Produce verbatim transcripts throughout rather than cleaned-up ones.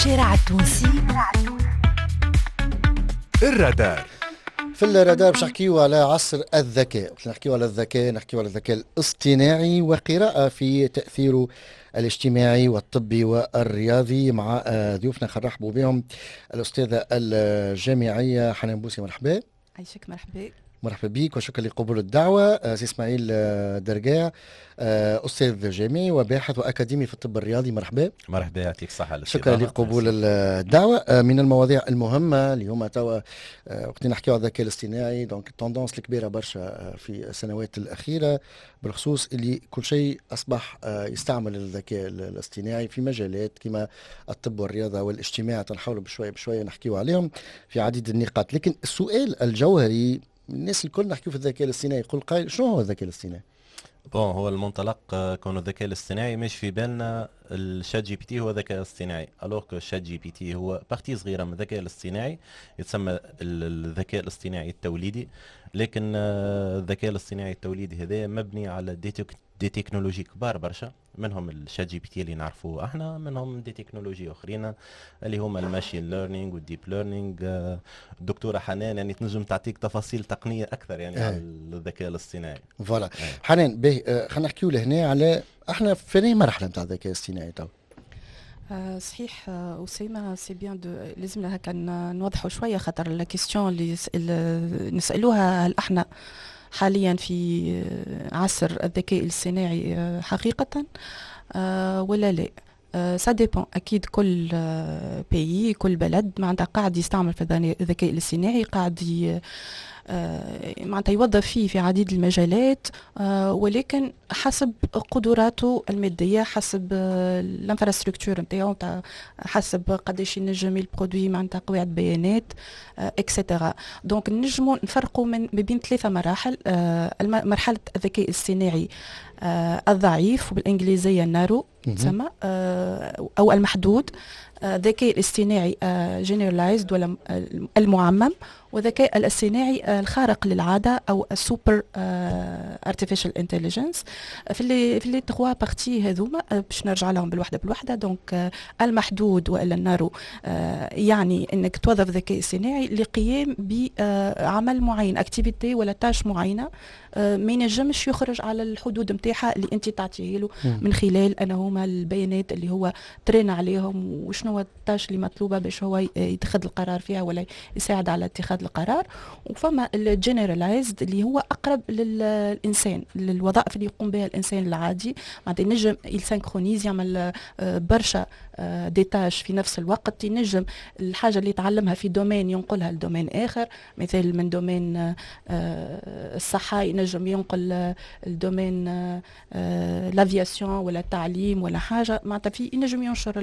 الشارع التونسي الرادار. في الرادار باش نحكيو على عصر الذكاء، باش نحكيو على الذكاء نحكيو على الذكاء الاصطناعي وقراءة في تأثيره الاجتماعي والطبي والرياضي. مع ضيوفنا نرحبوا بهم الأستاذة الجامعية حنان بوسي. مرحبا. عايشك. مرحبا. مرحبا بك وشكرا لقبول الدعوة. سي اسماعيل درقاع، أستاذ جامعي وباحث وأكاديمي في الطب الرياضي. مرحبا. مرحبا، يعطيك الصحة. شكرا لقبول الدعوة. من المواضيع المهمة اللي هما توا وقت نحكيو على الذكاء الاصطناعي، دونك التندونس الكبيرة برشا في السنوات الأخيرة بالخصوص اللي كل شيء أصبح يستعمل الذكاء الاصطناعي في مجالات كما الطب والرياضة والاجتماع. تنحاول بشوية بشوية نحكيو عليهم في عديد النقاط، لكن السؤال الجوهري الناس الكل نحكيو في الذكاء الاصطناعي يقول قائل شنو هو الذكاء الاصطناعي؟ بون هو المنطلق كون الذكاء الاصطناعي مش في بالنا الشات جي بي تي هو ذكاء اصطناعي، الوغ كو الشات جي بي تي هو بارتي صغيره من الذكاء الاصطناعي يتسمى الذكاء الاصطناعي التوليدي. لكن الذكاء الاصطناعي التوليدي هذا مبني على دي, تك... دي تكنولوجي كبار برشا، منهم الشات جي بي تي اللي نعرفوه احنا، منهم دي تكنولوجي اخرين اللي هما الماشين ليرنينج والديب ليرنينج. الدكتوره حنان يعني تنجم تعطيك تفاصيل تقنيه اكثر يعني آه. على الذكاء الاصطناعي. فوالا. حنان به آه خلينا نحكيو لهنا على احنا في اي مرحله نتاع الذكاء الاصطناعي تو؟ آه صحيح. آه أسامة سي بيان دو لازمنا هكا نوضحوا شويه، خاطر لا كيستيون اللي نسالوها هل احنا حاليا في عصر الذكاء الاصطناعي حقيقه آه ولا لا؟ سا ديبون. اكيد كل بيي كل بلد معناتها قاعد يستعمل في الذكاء الاصطناعي، قاعد معناتها يوظف فيه في عديد المجالات، ولكن حسب قدراته الماديه، حسب الانفراستركتور نتاعو، حسب قداش ينجم البرودوي معناتها قواعد بيانات اكسيتيرا. دونك نجموا نفرقوا من بين ثلاثه مراحل. مرحله الذكاء الاصطناعي الضعيف وبالانجليزيه النارو تسمى او المحدود، الذكاء الاصطناعي جنرالايزد ولا المعمم، وذكاء الاصطناعي الخارق للعاده او السوبر ارتفيشال انتليجنس. في اللي في اللي تخوا بارتي هذوما باش نرجع لهم بالوحده بالوحده. دونك المحدود والا النارو يعني انك توظف ذكاء اصطناعي لقيام بعمل معين، اكتيفيتي ولا تاش معينه ما ينجمش يخرج على الحدود نتاعها اللي انت تعطيه له من خلال انا هما البيانات اللي هو ترين عليهم وشنو التاش اللي مطلوبه باش هو يتخذ القرار فيها ولا يساعد على اتخاذ القرار. وفما الجنرالايزد اللي هو اقرب للانسان، للوظائف اللي يقوم بها الانسان العادي، معناتها ينجم يسينكرونيز يعمل برشا دي تاش في نفس الوقت. ينجم الحاجه اللي يتعلمها في دومين ينقلها لدومين اخر، مثل من دومين الصحه ينجم ينقل الدومين لافياسيون ولا التعليم ولا حاجه، معناتها في ينجم ينشر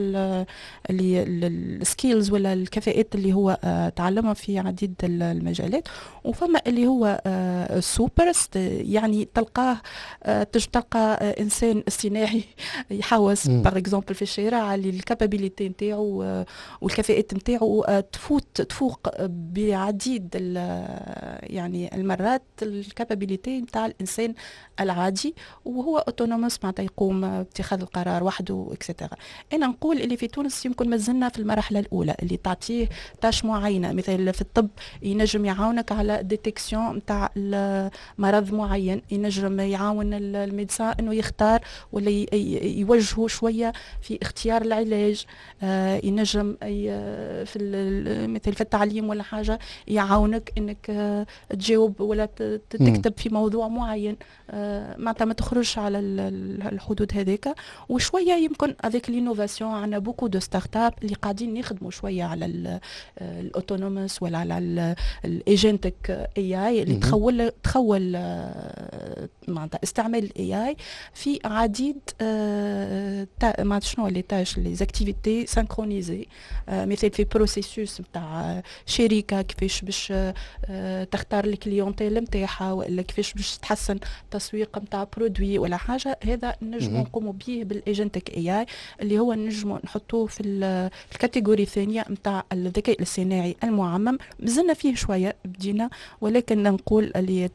السكيلز ولا الكفاءات اللي هو تعلمها في عديد المجالات. وفما اللي هو السوبرست، يعني تلقاه تلقى انسان اصطناعي يحوس باغ اكزومبل في الشارع اللي الكابابيليتي نتاعو والكفاءات نتاعو تفوت تفوق بعديد يعني المرات الكابابيليتي نتاع الانسان العادي، وهو اوتونوموس معناتها يقوم باتخاذ القرار وحده اكسترا. انا نقول اللي في تونس يمكن مازلنا في المرحله الاولى اللي تعطيه تاش معينه، مثل في الطب ينجم يعاونك على ديتيكسيون نتاع مرض معين، ينجم يعاون الميدسان انه يختار ولا يوجهه شويه في اختيار العلاج، آه ينجم في مثل في التعليم ولا حاجه يعاونك انك آه تجاوب ولا تكتب في موضوع معين، آه معناتها ما تخرجش على الحدود هذيك. وشويه يمكن افيك لينوفاسيون عندنا بوكو دو ستارت اب اللي قاعدين يخدموا شويه على الاوتونوموس ولا على الايجنتك اي اي اللي تخول تخول معناتها استعمال الاي اي في عديد ما شنو لي تاش لي زاكتيفيتي سانكرونيزي، مثل في بروسيسوس نتاع شركه كيفاش باش تختار الكليونتيل نتاعها ولا كيفاش باش تحسن تسويق نتاع برودوي ولا حاجه. هذا نجموا نقوموا به بالايجنتك اي اي اللي هو نجموا نحطوه في الكاتيجوري الثانيه نتاع الذكاء الاصطناعي المعمم. مازلنا دخلنا فيه شويه بدينا، ولكن نقول اللي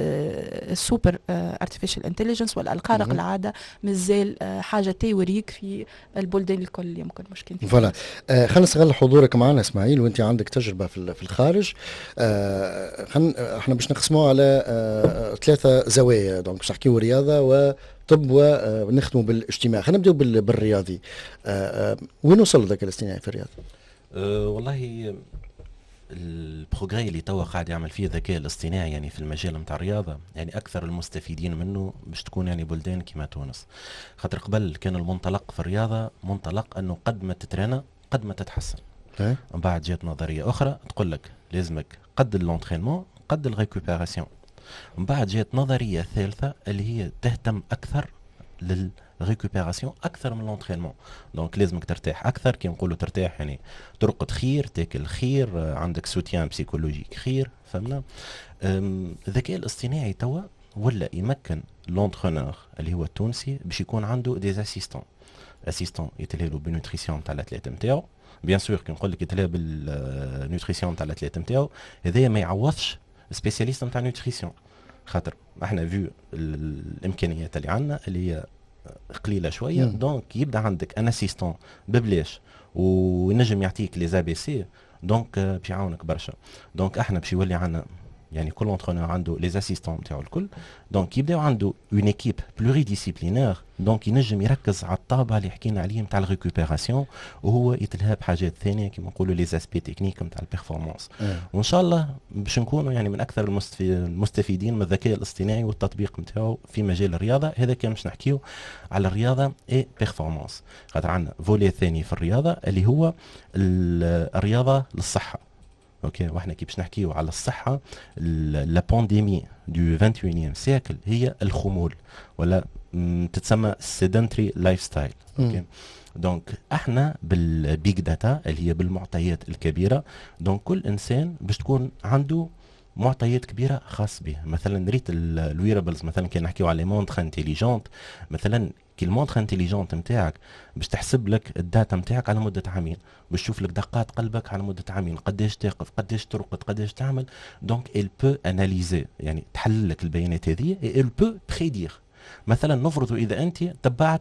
السوبر ارتفيشال انتليجنس ولا الخارق العاده مازال حاجه تيوريك في البلدان الكل اللي يمكن مشكل فيها. فوالا آه خلينا نستغل حضورك معنا اسماعيل، وانت عندك تجربه في الخارج. آه خلينا احنا باش نقسموها على آه ثلاثه زوايا، دونك باش نحكيو رياضه وطب ونختموا بالاجتماع. خلينا نبداو بالرياضي. آه آه وين وصل الذكاء الاصطناعي في الرياضه؟ أه والله البروغري اللي توا قاعد يعمل فيه الذكاء الاصطناعي يعني في المجال نتاع الرياضه، يعني اكثر المستفيدين منه باش تكون يعني بلدان كيما تونس. خاطر قبل كان المنطلق في الرياضه منطلق انه قد ما تترنى قد ما تتحسن. من بعد جات نظريه اخرى تقول لك لازمك قد اللونترينمون قد الريكوبيراسيون. من بعد جات نظريه ثالثه اللي هي تهتم اكثر لل ريكوبيراسيون اكثر من لونترينمون. دونك لازمك ترتاح اكثر، كي نقولوا ترتاح يعني ترقد خير، تاكل خير، عندك سوتيان بسيكولوجيك خير، فهمنا. الذكاء الاصطناعي توا ولا يمكن لونترونور اللي هو التونسي باش يكون عنده دي اسيستون اسيستون يتلهلو بالنوتريسيون تاع الاتليت نتاعو. بيان سور كي نقول لك يتلهى بالنوتريسيون تاع الاتليت نتاعو، هذايا ما يعوضش سبيسياليست نتاع نوتريسيون. خاطر احنا فيو الامكانيات اللي عندنا اللي هي قليله شويه، دونك يبدا عندك ان اسيستون ببلاش وينجم يعطيك لي زي سي، دونك باش يعاونك برشا. دونك احنا باش يولي عندنا يعني كل انترونور عنده لي اسيستون نتاعو الكل، دونك يبداو عنده اون ايكيب بلوري ديسيبلينير، دونك ينجم يركز على الطابع اللي حكينا عليه نتاع الريكوبيراسيون، وهو يتلهى بحاجات ثانيه كيما نقولوا لي زاسبي تكنيك نتاع البيرفورمانس. وان شاء الله باش نكونوا يعني من اكثر المستفيدين من الذكاء الاصطناعي والتطبيق نتاعو في مجال الرياضه. هذا كان باش نحكيو على الرياضه اي بيرفورمانس. خاطر عندنا فولي ثاني في الرياضه اللي هو الرياضه للصحه. اوكي، واحنا كي باش نحكيو على الصحه، لا بانديمي دو واحد وعشرين سيكل هي الخمول ولا تتسمى سيدنتري لايف ستايل. اوكي، دونك احنا بالبيج داتا اللي هي بالمعطيات الكبيره، دونك كل انسان باش تكون عنده معطيات كبيره خاص به. مثلا ريت الويرابلز، مثلا كي نحكيو على مونتر انتيليجونت، مثلا كي المونتر انتيليجونت نتاعك باش تحسب لك الداتا نتاعك على مده عامين، باش تشوف لك دقات قلبك على مده عامين، قداش تقف، قداش ترقد، قداش تعمل. دونك il peut analyser، يعني تحلل لك البيانات هذه، et il peut prédire. مثلا نفرض اذا انت تبعت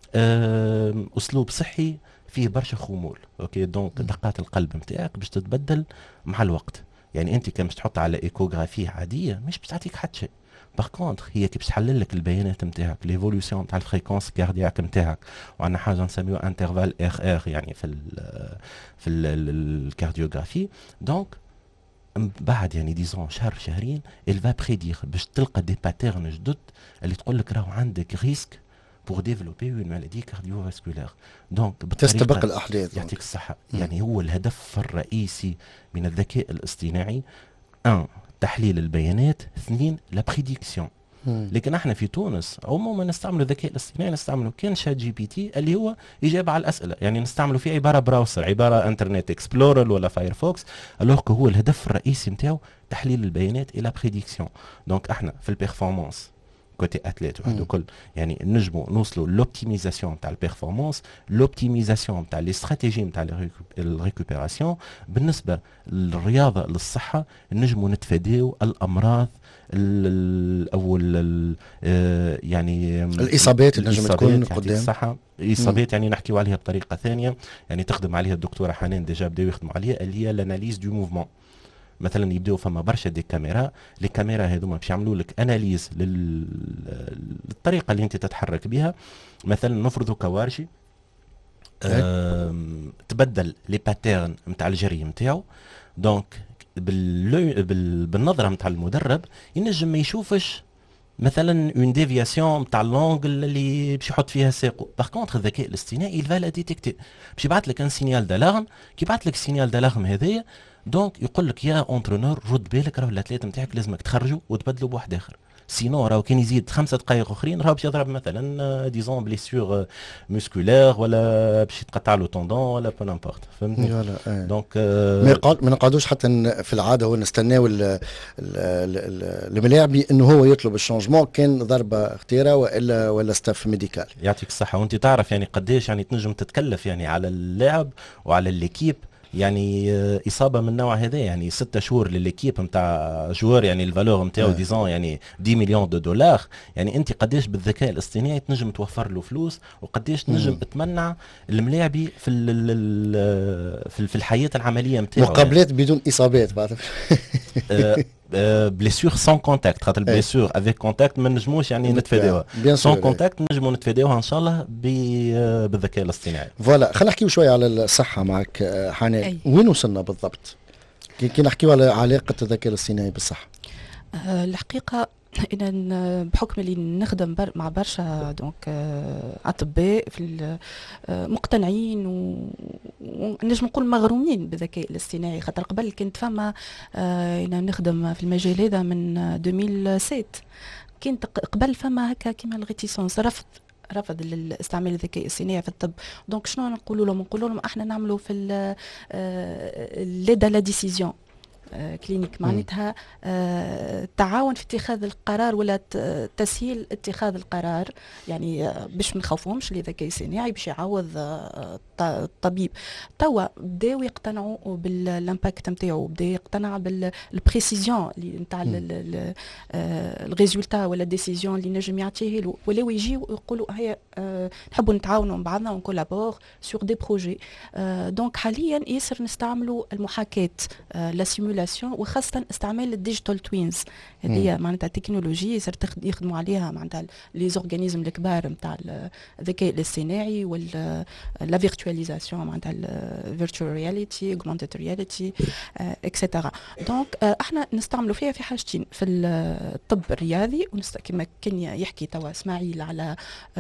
اسلوب صحي فيه برشا خمول، اوكي، دونك دقات القلب نتاعك باش تتبدل مع الوقت. يعني انت كان باش تحط على ايكوغرافيه عاديه مش باش تعطيك حتى شيء. باغ كونتر هي كي باش تحلل لك البيانات نتاعك، ليفولوسيون تاع الفريكونس كاردياك نتاعك، وعندنا حاجه نسميوها انترفال ار ار يعني في ال في الكارديوغرافي. دونك بعد يعني ديزون شهر شهرين il va prédire باش تلقى دي باترن جدد اللي تقول لك راهو عندك ريسك pour développer une maladie cardiovasculaire. donc تستبق الاحداث. يعطيك الصحه. يعني هو الهدف الرئيسي من الذكاء الاصطناعي واحد تحليل البيانات، اثنين لا بريديكسيون. لكن احنا في تونس عموما نستعمل الذكاء الاصطناعي، نستعمله كان شات جي بي تي اللي هو اجابه على الاسئله، يعني نستعمله في عباره براوسر، عباره انترنت اكسبلورر ولا فايرفوكس، الوغ هو الهدف الرئيسي نتاعو تحليل البيانات الى بريديكسيون. دونك احنا في البيرفورمانس كوتي اتليت وحده كل، يعني نجموا نوصلوا لوبتيميزاسيون تاع البيرفورمانس، لوبتيميزاسيون تاع لي استراتيجي تاع الريكوبيراسيون. بالنسبه للرياضه للصحه نجموا نتفاداو الامراض او يعني الاصابات اللي نجم تكون قدام الصحه. الاصابات يعني نحكيو عليها بطريقه ثانيه، يعني تخدم عليها الدكتوره حنان ديجا بداو يخدموا عليها، اللي هي الاناليز دو موفمون. مثلا يبداو فما برشا دي كاميرا، لي كاميرا هذوما باش يعملوا لك اناليز لل... للطريقه اللي انت تتحرك بها. مثلا نفرضوا كوارشي تبدل لي باترن نتاع الجري نتاعو، دونك بال... بال... بالنظره نتاع المدرب ينجم ما يشوفش مثلا اون ديفياسيون نتاع اللونغل اللي باش يحط فيها ساقو. باغ كونتر الذكاء الاصطناعي يلفا لا ديتيكتي، باش يبعث لك ان سينيال دالارم، كي يبعث لك سينيال دالارم هذايا دونك يقول لك يا اونترونور رد بالك، راهو الاتليت نتاعك لازمك تخرجوا وتبدلوا بواحد اخر، سينو راهو كان يزيد خمسة دقائق اخرين راهو باش يضرب مثلا ديزون بليسيور مسكولير ولا باش يتقطع له طوندون ولا بو نامبورت، فهمتني؟ دونك ما ما نقعدوش حتى في العاده هو نستناو الملاعب انه هو يطلب الشونجمون، كان ضربه اختيره والا ولا ستاف ميديكال. يعطيك الصحه. وانت تعرف يعني قداش يعني تنجم تتكلف يعني على اللاعب وعلى الليكيب يعني اصابه من النوع هذا، يعني ستة شهور لليكيب نتاع جوار، يعني الفالور نتاعو ديزون يعني عشرة مليون دو دولار. يعني انت قداش بالذكاء الاصطناعي تنجم توفر له فلوس، وقداش تنجم تمنع الملاعبي في في في الحياه العمليه نتاعو، مقابلات يعني بدون اصابات بعد. بليسيور سون كونتاكت، خاطر البليسيور افيك كونتاكت ما نجموش يعني نتفاداوها، سون كونتاكت نجموا نتفاداوها ان شاء الله بالذكاء الاصطناعي. فوالا، خلينا نحكيو شويه على الصحه معك حنان. وين وصلنا بالضبط كي نحكيو على علاقه الذكاء الاصطناعي بالصحه؟ أه الحقيقه إن بحكم اللي نخدم بر مع برشا دونك أطباء في مقتنعين ونجم نقول مغرومين بالذكاء الاصطناعي، خاطر قبل كنت فما إن نخدم في المجال هذا من ألفين وسبعة، كنت قبل فما هكا كيما الغيتيسونس، رفض رفض الاستعمال الذكاء الصناعي في الطب. دونك شنو نقولوا لهم؟ نقولوا لهم احنا نعملوا في ليدا لا ديسيزيون كلينيك، معناتها التعاون في اتخاذ القرار ولا تسهيل اتخاذ القرار، يعني باش ما نخوفهمش الذكاء الصناعي باش يعوض الطبيب. توا بداو يقتنعوا بالامباكت نتاعو، بدا يقتنع بالبريسيزيون اللي نتاع الريزولتا ولا الديسيزيون اللي نجم يعطيه له، ولاو يجيو يقولوا هيا نحبوا نتعاونوا مع بعضنا ونكولابور سور دي بروجي. دونك حاليا ياسر نستعملوا المحاكاه لا سيمولا، وخاصه استعمال الديجيتال توينز، هذه معناتها تكنولوجيا صار يخدموا عليها معناتها لي زورغانيزم الكبار نتاع الذكاء الاصطناعي ولا لا فيرتواليزاسيون معناتها الفيرتشوال رياليتي، اوغمانتد رياليتي اكسيتيرا. دونك احنا نستعملوا فيها في حاجتين، في الطب الرياضي كما كان يحكي توا اسماعيل على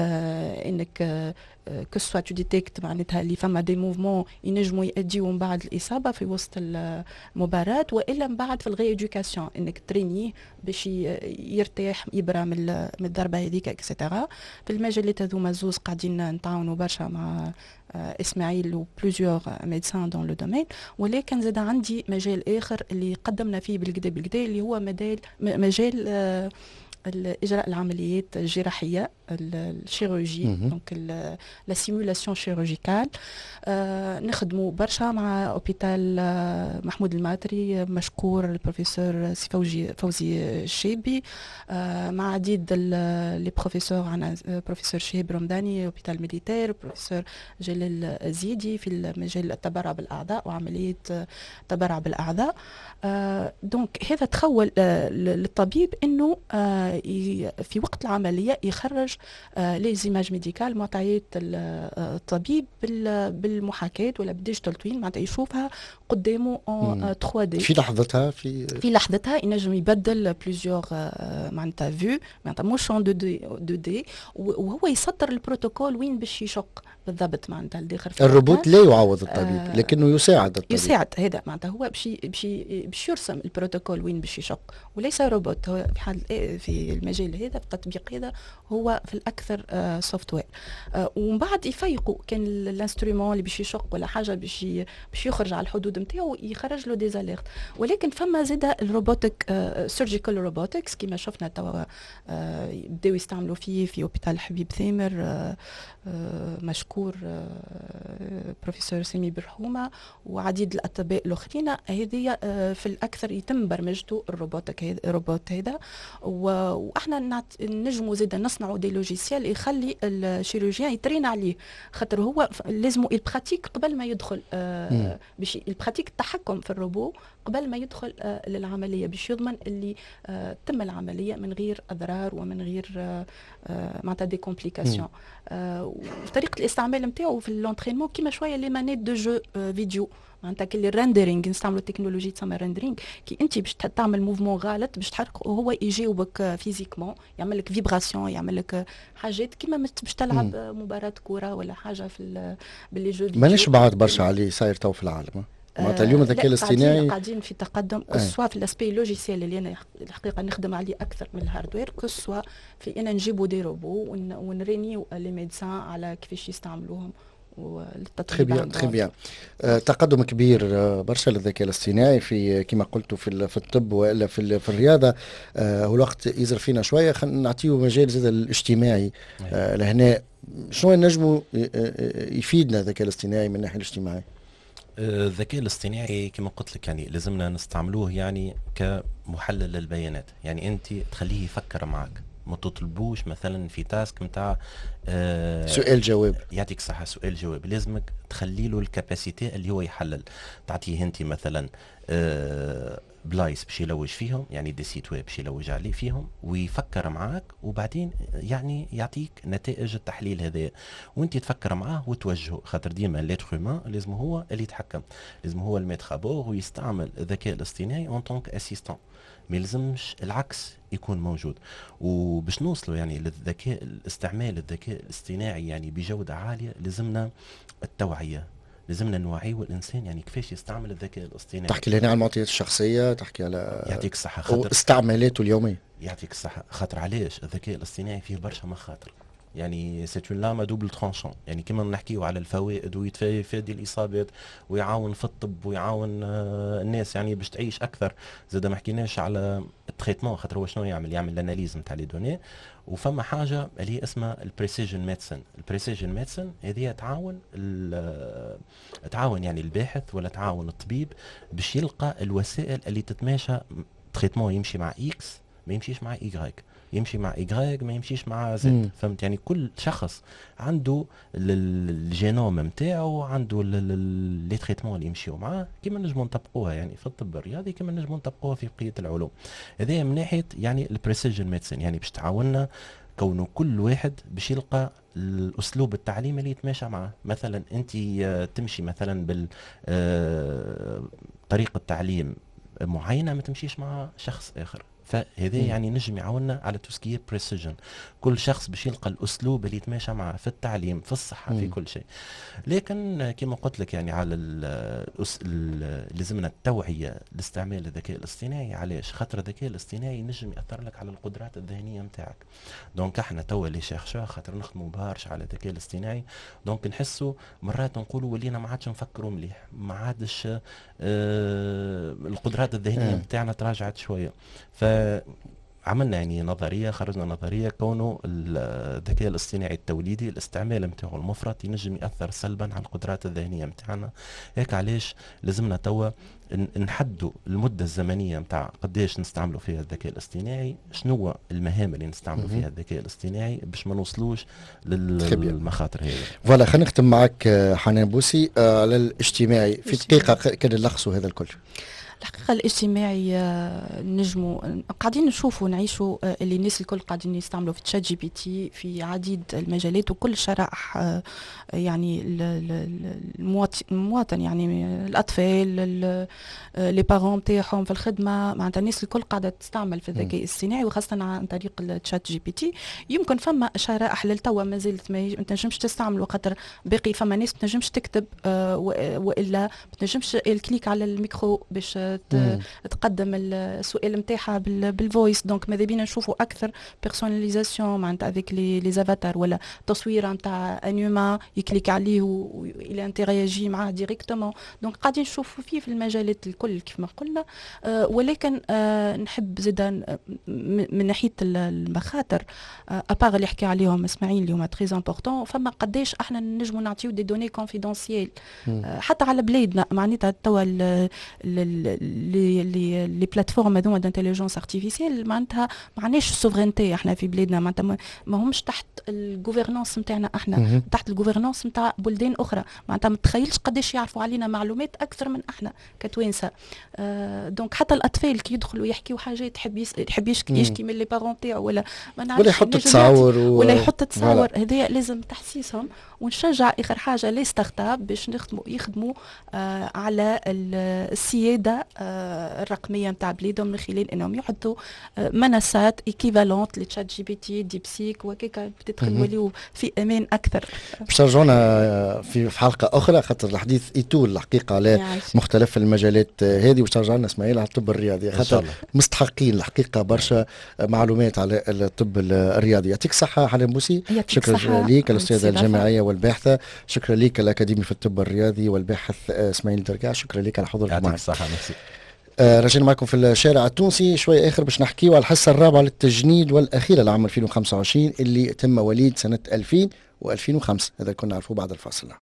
انك que soit tu détectes معناتها اللي فما دي موفمون ينجموا يؤديوا من بعد الإصابة في وسط المباراة، وإلا من بعد في الغي إدوكاسيون إنك ترينيه باش يرتاح يبرى من الضربة هذيك اكسيتيرا. في المجالات هذوما زوز قاعدين نتعاونوا برشا مع إسماعيل و plusieurs médecins dans le domaine. ولكن زاد عندي مجال آخر اللي قدمنا فيه بالكدا بالكدا اللي هو مجال مجال الإجراء العمليات الجراحية الشيروجي، دونك لا سيمولاسيون شيروجيكال. آه نخدموا برشا مع اوبيتال آه محمود الماتري، مشكور البروفيسور فوزي فوزي الشيبي، آه مع عديد لي بروفيسور، عنا بروفيسور شهيب رمضاني اوبيتال ميليتير، بروفيسور جلال الزيدي في مجال التبرع بالاعضاء وعمليه تبرع بالاعضاء. آه دونك هذا تخول آه للطبيب انه آه في وقت العمليه يخرج آه لي زيماج ميديكال، معطيات الطبيب بالمحاكاه ولا بالديجيتال توين، معناتها يشوفها قدامه اون ثري دي في لحظتها في في لحظتها ينجم يبدل بليزيور آه معناتها فيو، معناتها موش اون دو دي دو دي، وهو يسطر البروتوكول وين باش يشق بالضبط، معناتها الداخل الروبوت لا يعوض الطبيب آه لكنه يساعد الطبيب، يساعد هذا معناتها هو باش باش باش يرسم البروتوكول وين باش يشق، وليس روبوت. هو في حال في المجال هذا في التطبيق هذا هو في الاكثر آه سوفت وير، آه ومن بعد يفيقوا كان الانسترومون اللي باش يشق ولا حاجه باش باش يخرج على الحدود نتاعو يخرج له ديزاليرت. ولكن فما زاد الروبوتيك سيرجيكال روبوتكس كما شفنا توا آه بداو يستعملوا فيه في اوبيتال حبيب ثامر، آه آه مشكور آه بروفيسور سامي برحومه وعديد الاطباء الاخرين. هذه آه في الاكثر يتم برمجته الروبوتك الروبوت هذا، واحنا نجموا زاد نصنعوا دي لوجيسيال يخلي الشيروجيان يترين عليه، خاطر هو لازم البراتيك قبل ما يدخل آه باش البراتيك التحكم في الروبو قبل ما يدخل آه للعمليه باش يضمن اللي آه تم العمليه من غير اضرار ومن غير آه آه معناتها دي كومبليكاسيون. آه وطريقه الاستعمال نتاعو في اللونترينمون كيما شويه لي مانيت دو جو آه فيديو، معناتها كي الريندرينغ نستعملوا تكنولوجيا تسمى ريندرينغ، كي انت باش تعمل موفمون غلط باش تحرك وهو يجاوبك فيزيكمون، يعمل لك فيبراسيون، يعمل لك حاجات كيما باش تلعب مباراه كوره ولا حاجه في باللي جو فيديو. مانيش بعاد برشا عليه صاير تو في العالم معناتها اليوم الذكاء الاصطناعي قاعدين في تقدم كسوا في الاسبي لوجيسيال اللي انا الحقيقه نخدم عليه اكثر من الهاردوير، كسوا في ان نجيبوا دي روبو ونرينيو لي ميدسان على كيفاش يستعملوهم تري بيان تري بيان. تقدم كبير uh, برشا للذكاء الاصطناعي في كما قلتوا في في الطب والا في في الرياضه. uh, والوقت يزر فينا شويه، خلينا نعطيو مجال زاد الاجتماعي uh, لهنا. شنو نجموا يفيدنا الذكاء الاصطناعي من الناحيه الاجتماعيه؟ الذكاء الاصطناعي كما قلت لك يعني لازمنا نستعملوه يعني كمحلل للبيانات. يعني انت تخليه يفكر معك، ما تطلبوش مثلا في تاسك نتاع آه سؤال جواب. يعطيك صحة سؤال جواب، لازمك تخلي له الكاباسيتي اللي هو يحلل. تعطيه انت مثلا آه بلايص باش يلوج فيهم، يعني دي سيت ويب باش يلوج عليه فيهم ويفكر معاك، وبعدين يعني يعطيك نتائج التحليل هذا وانت تفكر معاه وتوجهه. خاطر ديما ليتر هيومان لازم هو اللي يتحكم، لازم هو الميتخابور ويستعمل الذكاء الاصطناعي اون طونك اسيستون، ما يلزمش العكس يكون موجود. وباش نوصلوا يعني للذكاء استعمال الذكاء الاصطناعي يعني بجودة عالية لازمنا التوعية، لازمنا نوعيه الانسان يعني كيفاش يستعمل الذكاء الاصطناعي. تحكي لنا عن المعطيات الشخصيه، تحكي على يعطيك الصحه خاطر استعمالاته اليوميه. يعطيك الصحه خاطر علاش الذكاء الاصطناعي فيه برشا مخاطر، يعني سيت اون لام دوبل ترانشون. يعني كيما نحكيو على الفوائد ويفادي الاصابات ويعاون في الطب ويعاون آه الناس يعني باش تعيش اكثر. زاد ما حكيناش على التريتمون، خاطر هو شنو يعمل؟ يعمل الاناليز نتاع لي دوني. وفما حاجه اللي هي اسمها البريسيجن ميدسن. البريسيجن ميدسن هذه تعاون تعاون يعني الباحث ولا تعاون الطبيب باش يلقى الوسائل اللي تتماشى. تريتمون يمشي مع اكس ما يمشيش مع إيغريك، يمشي مع إيغريك ما يمشيش مع زد. فهمت؟ يعني كل شخص عنده الجينوم نتاعو، عنده لي تريتمون اللي يمشيو معاه، كيما نجمو نطبقوها يعني في الطب الرياضي، كيما نجمو نطبقوها في بقية العلوم. هذا من ناحية يعني البريسيجن ميدسين، يعني باش تعاوننا كونه كل واحد باش يلقى الاسلوب التعليمي اللي يتماشى معه. مثلا انت تمشي مثلا بال طريقة تعليم معينة ما تمشيش مع شخص اخر، فهذا يعني نجم يعاوننا على توسكيه بريسيجن. كل شخص باش يلقى الاسلوب اللي يتماشى معه في التعليم في الصحه في كل شيء. لكن كما قلت لك يعني على لازمنا التوعيه لاستعمال الذكاء الاصطناعي. علاش؟ خاطر الذكاء الاصطناعي نجم ياثر لك على القدرات الذهنيه نتاعك. دونك احنا توا لي شيرشور خاطر نخدموا برشا على الذكاء الاصطناعي، دونك نحسوا مرات نقولوا ولينا ما عادش نفكروا مليح، ما عادش آه القدرات الذهنيه نتاعنا تراجعت شويه. فعملنا يعني نظريه، خرجنا نظريه كونه الذكاء الاصطناعي التوليدي الاستعمال نتاعو المفرط ينجم ياثر سلبا على القدرات الذهنيه نتاعنا. هيك علاش لازمنا توا نحدوا المده الزمنيه نتاع قداش نستعملوا فيها الذكاء الاصطناعي، شنو المهام اللي نستعملوا فيها الذكاء الاصطناعي باش ما نوصلوش للمخاطر هذه. فوالا خلينا نختم معك حنان بوسي على الاجتماعي في دقيقه كان نلخصوا هذا الكل. الحقيقة الاجتماعي نجموا قاعدين نشوفوا نعيشوا اللي الناس الكل قاعدين يستعملوا في تشات جي بي تي في عديد المجالات وكل شرائح، يعني المواطن يعني الأطفال لي بارون نتاعهم في الخدمة، معناتها الناس الكل قاعدة تستعمل في الذكاء الاصطناعي وخاصة عن طريق التشات جي بي تي. يمكن فما شرائح للتوا ما زالت ما تنجمش تستعمل، وخاطر باقي فما ناس ما تنجمش تكتب والا ما تنجمش الكليك على الميكرو باش تقدم السؤال نتاعها بالفويس. دونك ماذا بينا نشوفوا اكثر بيرسوناليزاسيون معناتها افيك لي لي زافاتار، ولا تصوير نتاع انيما يكليك عليه والى انتراجي معاه ديريكتومون. دونك قاعدين نشوفوا فيه في المجالات الكل كيف ما قلنا. أه ولكن أه نحب زيد من ناحيه المخاطر ابار اللي حكى عليهم اسماعيل اللي هما تري امبورطون، فما قداش احنا نجموا نعطيو دي دوني كونفيدونسيال أه حتى على بلادنا. معناتها توا لي لي لي بلاتفورم هذوما دانتيليجونس ارتيفيسيال معناتها ما عندناش سوفرينتي احنا في بلادنا، معناتها ما همش تحت الجوفرنانس نتاعنا احنا، تحت الجوفرنانس نتاع بلدان اخرى. معناتها ما تخيلش قداش يعرفوا علينا معلومات اكثر من احنا كتوانسه. آه دونك حتى الاطفال كي يدخلوا يحكيوا حاجات يحب يحب يشكي من لي بارون تاعو ولا ما نعرفش، ولا يحط تصاور و... ولا يحط تصاور. هذا لازم تحسيسهم، ونشجع اخر حاجه لي ستارت اب باش نخدموا يخدموا آه على السياده آه الرقميه نتاع بلادهم من خلال انهم يحطوا آه منصات ايكيفالونت لتشات جي بي تي ديب سيك وكيكا بتدخل نوليو في امان اكثر. باش ترجعونا في حلقه اخرى خاطر الحديث يطول الحقيقه على مختلف المجالات هذه، وترجع لنا اسماعيل على الطب الرياضي خاطر مستحقين الحقيقه برشا معلومات على الطب الرياضي. يعطيك الصحه حنان بوسي، شكرا لك الاستاذه الجامعيه والباحثه، شكرا لك الاكاديمي في الطب الرياضي والباحث اسماعيل دركاع، شكرا لك على حضورك معنا. يعطيك الصحه. ميرسي. آه رجعنا معكم في الشارع التونسي شويه اخر باش نحكيو على الحصه الرابعه للتجنيد والاخيره لعام ألفين وخمسة وعشرين اللي تم مواليد سنه ألفين و2005. هذا كنا نعرفوه بعد الفاصل.